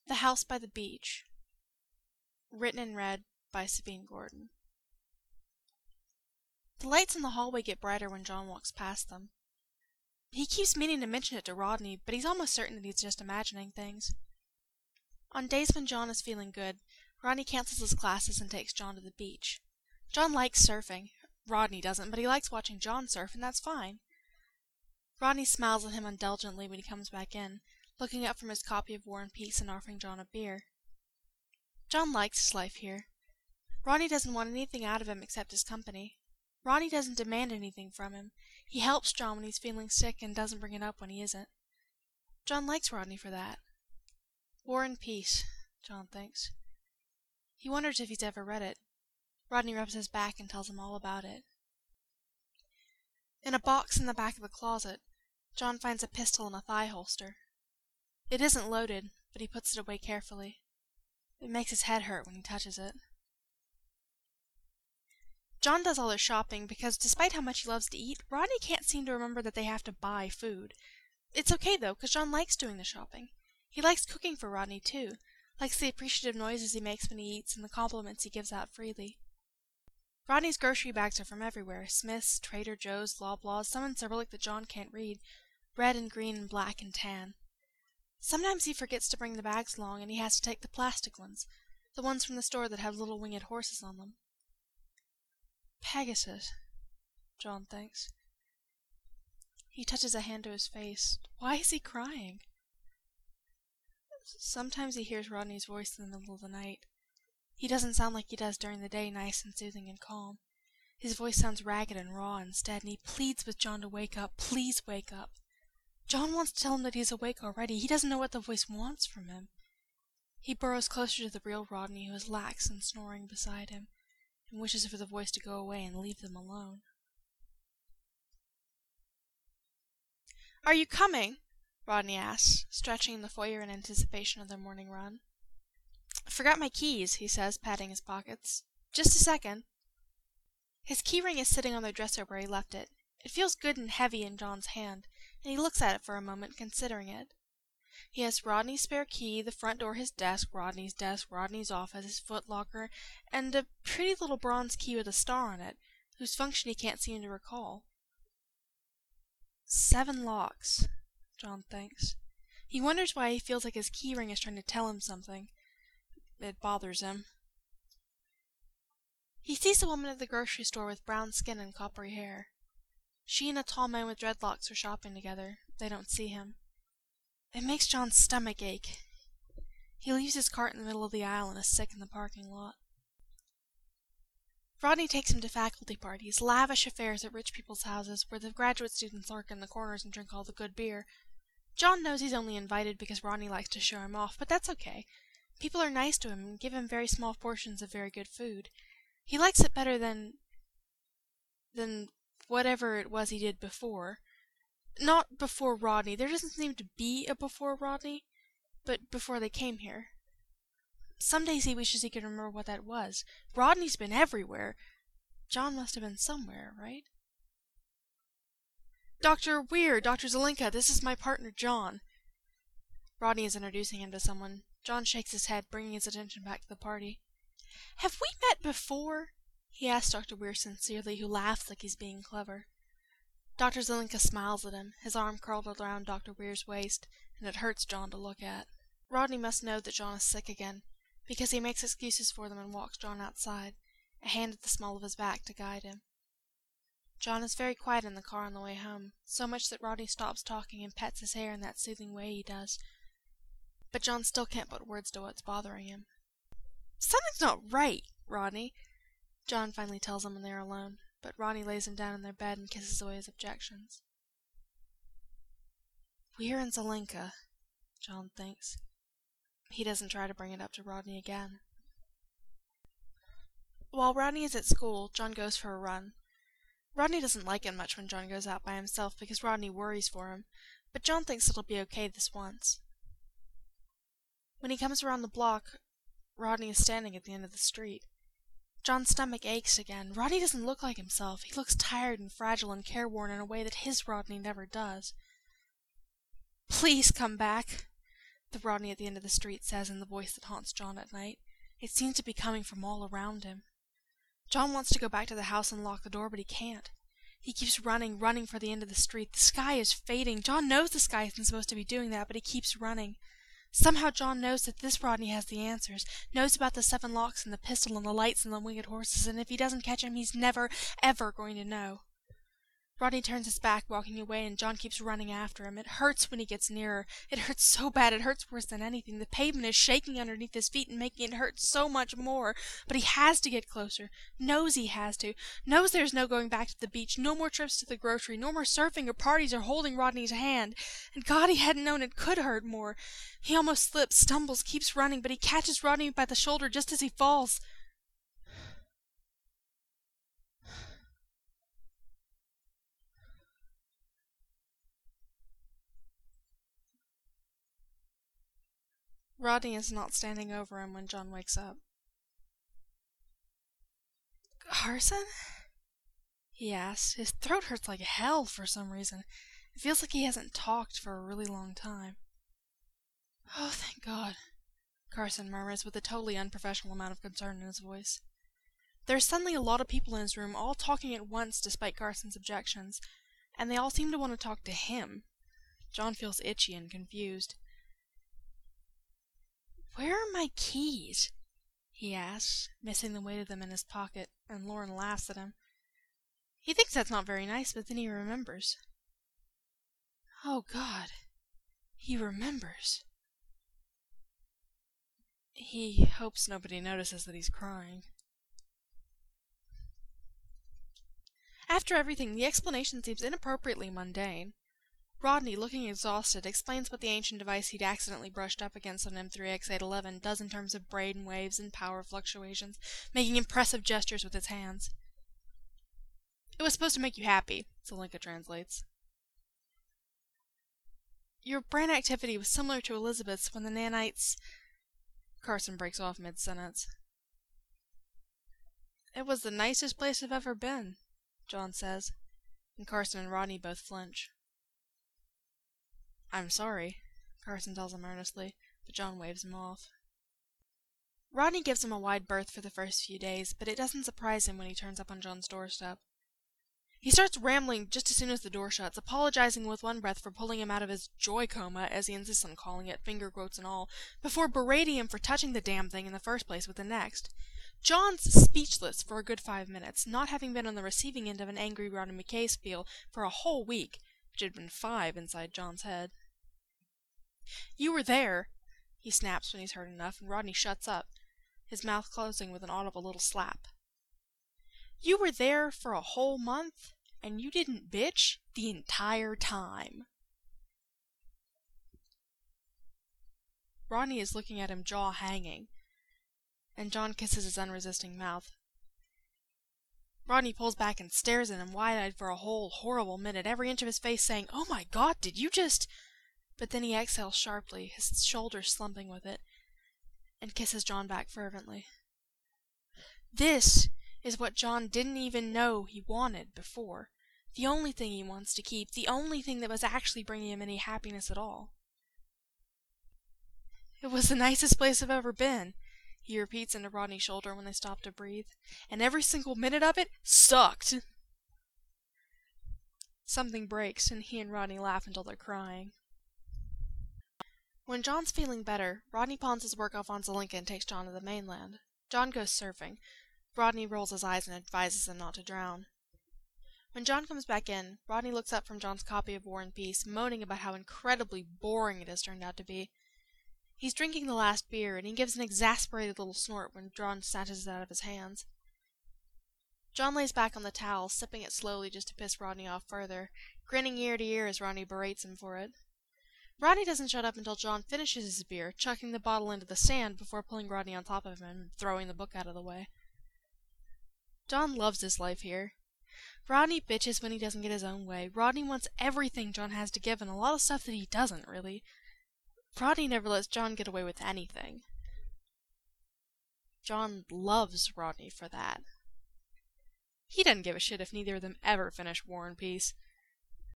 The House by the Beach. Written and read by Sabine Gordon. The lights in the hallway get brighter when John walks past them. He keeps meaning to mention it to Rodney, but he's almost certain that he's just imagining things. On days when John is feeling good, Rodney cancels his classes and takes John to the beach. John likes surfing. Rodney doesn't, but he likes watching John surf, and that's fine. Rodney smiles at him indulgently when he comes back in, looking up from his copy of War and Peace and offering John a beer. John likes his life here. Rodney doesn't want anything out of him except his company. Rodney doesn't demand anything from him. He helps John when he's feeling sick and doesn't bring it up when he isn't. John likes Rodney for that. War and Peace, John thinks. He wonders if he's ever read it. Rodney rubs his back and tells him all about it. In a box in the back of the closet, John finds a pistol in a thigh holster. It isn't loaded, but he puts it away carefully. It makes his head hurt when he touches it. John does all their shopping because, despite how much he loves to eat, Rodney can't seem to remember that they have to buy food. It's okay, though, because John likes doing the shopping. He likes cooking for Rodney, too, likes the appreciative noises he makes when he eats and the compliments he gives out freely. Rodney's grocery bags are from everywhere: Smith's, Trader Joe's, Loblaws, some in Cyrillic that John can't read, red and green and black and tan. Sometimes he forgets to bring the bags along and he has to take the plastic ones, the ones from the store that have little winged horses on them. Pegasus, John thinks. He touches a hand to his face. Why is he crying? Sometimes he hears Rodney's voice in the middle of the night. He doesn't sound like he does during the day, nice and soothing and calm. His voice sounds ragged and raw instead, and he pleads with John to wake up. Please wake up. John wants to tell him that he's awake already. He doesn't know what the voice wants from him. He burrows closer to the real Rodney, who is lax and snoring beside him, and wishes for the voice to go away and leave them alone. "Are you coming?" Rodney asks, stretching in the foyer in anticipation of their morning run. "I forgot my keys," he says, patting his pockets. "Just a second." His key ring is sitting on their dresser where he left it. It feels good and heavy in John's hand, and he looks at it for a moment, considering it. He has Rodney's spare key, the front door, his desk, Rodney's office, his footlocker, and a pretty little bronze key with a star on it, whose function he can't seem to recall. 7 locks, John thinks. He wonders why he feels like his key ring is trying to tell him something. It bothers him. He sees a woman at the grocery store with brown skin and coppery hair. She and a tall man with dreadlocks are shopping together. They don't see him. It makes John's stomach ache. He leaves his cart in the middle of the aisle and is sick in the parking lot. Rodney takes him to faculty parties, lavish affairs at rich people's houses, where the graduate students lurk in the corners and drink all the good beer. John knows he's only invited because Rodney likes to show him off, but that's okay. People are nice to him and give him very small portions of very good food. He likes it better than whatever it was he did before. Not before Rodney. There doesn't seem to be a before Rodney, but before they came here. Some days he wishes he could remember what that was. Rodney's been everywhere. John must have been somewhere, right? "Dr. Weir, Dr. Zelenka, this is my partner, John." Rodney is introducing him to someone. John shakes his head, bringing his attention back to the party. "Have we met before?" he asks Dr. Weir sincerely, who laughs like he's being clever. Dr. Zelenka smiles at him, his arm curled around Dr. Weir's waist, and it hurts John to look at. Rodney must know that John is sick again, because he makes excuses for them and walks John outside, a hand at the small of his back to guide him. John is very quiet in the car on the way home, so much that Rodney stops talking and pets his hair in that soothing way he does. But John still can't put words to what's bothering him. "Something's not right, Rodney," John finally tells him when they are alone, but Rodney lays him down in their bed and kisses away his objections. Weir and Zelenka, John thinks. He doesn't try to bring it up to Rodney again. While Rodney is at school, John goes for a run. Rodney doesn't like it much when John goes out by himself because Rodney worries for him, but John thinks it'll be okay this once. When he comes around the block, Rodney is standing at the end of the street. John's stomach aches again. Rodney doesn't look like himself. He looks tired and fragile and careworn in a way that his Rodney never does. "Please come back. the Rodney at the end of the street says in the voice that haunts John at night. It seems to be coming from all around him. John wants to go back to the house and lock the door, but he can't. He keeps running for the end of the street. The sky is fading. John knows the sky isn't supposed to be doing that, but he keeps running. Somehow John knows that this Rodney has the answers, knows about the 7 locks and the pistol and the lights and the winged horses, and if he doesn't catch him, he's never, ever going to know. Rodney turns his back, walking away, and John keeps running after him. It hurts when he gets nearer. It hurts so bad, it hurts worse than anything. The pavement is shaking underneath his feet and making it hurt so much more. But he has to get closer. Knows he has to. Knows there's no going back to the beach, no more trips to the grocery, no more surfing or parties or holding Rodney's hand. And God, he hadn't known it could hurt more. He almost slips, stumbles, keeps running, but he catches Rodney by the shoulder just as he falls. Rodney is not standing over him when John wakes up. "Carson?" he asks. His throat hurts like hell for some reason. It feels like he hasn't talked for a really long time. "Oh, thank God," Carson murmurs with a totally unprofessional amount of concern in his voice. There's suddenly a lot of people in his room, all talking at once despite Carson's objections, and they all seem to want to talk to him. John feels itchy and confused. "Where are my keys?" he asks, missing the weight of them in his pocket, and Lauren laughs at him. He thinks that's not very nice, but then he remembers. Oh, God. He remembers. He hopes nobody notices that he's crying. After everything, the explanation seems inappropriately mundane. Rodney, looking exhausted, explains what the ancient device he'd accidentally brushed up against on M3X811 does in terms of brain waves and power fluctuations, making impressive gestures with its hands. "It was supposed to make you happy," Zelenka translates. "Your brain activity was similar to Elizabeth's when the nanites—" Carson breaks off mid-sentence. "It was the nicest place I've ever been," John says, and Carson and Rodney both flinch. "I'm sorry," Carson tells him earnestly, but John waves him off. Rodney gives him a wide berth for the first few days, but it doesn't surprise him when he turns up on John's doorstep. He starts rambling just as soon as the door shuts, apologizing with one breath for pulling him out of his joy coma, as he insists on calling it, finger quotes and all, before berating him for touching the damn thing in the first place with the next. John's speechless for a good 5 minutes, not having been on the receiving end of an angry Rodney McKay spiel for a whole week, which had been 5 inside John's head. "You were there," he snaps when he's heard enough, and Rodney shuts up, his mouth closing with an audible little slap. "You were there for a whole month, and you didn't bitch the entire time." Rodney is looking at him, jaw hanging, and John kisses his unresisting mouth. Rodney pulls back and stares at him wide-eyed for a whole horrible minute, every inch of his face saying, "Oh my God, did you just—" But then he exhales sharply, his shoulders slumping with it, and kisses John back fervently. This is what John didn't even know he wanted before. The only thing he wants to keep, the only thing that was actually bringing him any happiness at all. "It was the nicest place I've ever been," he repeats into Rodney's shoulder when they stop to breathe, "and every single minute of it sucked." Something breaks, and he and Rodney laugh until they're crying. When John's feeling better, Rodney pawns his work off on Zelenka and takes John to the mainland. John goes surfing. Rodney rolls his eyes and advises him not to drown. When John comes back in, Rodney looks up from John's copy of War and Peace, moaning about how incredibly boring it has turned out to be. He's drinking the last beer, and he gives an exasperated little snort when John snatches it out of his hands. John lays back on the towel, sipping it slowly just to piss Rodney off further, grinning ear to ear as Rodney berates him for it. Rodney doesn't shut up until John finishes his beer, chucking the bottle into the sand before pulling Rodney on top of him and throwing the book out of the way. John loves his life here. Rodney bitches when he doesn't get his own way. Rodney wants everything John has to give, and a lot of stuff that he doesn't, really. Rodney never lets John get away with anything. John loves Rodney for that. He doesn't give a shit if neither of them ever finish War and Peace.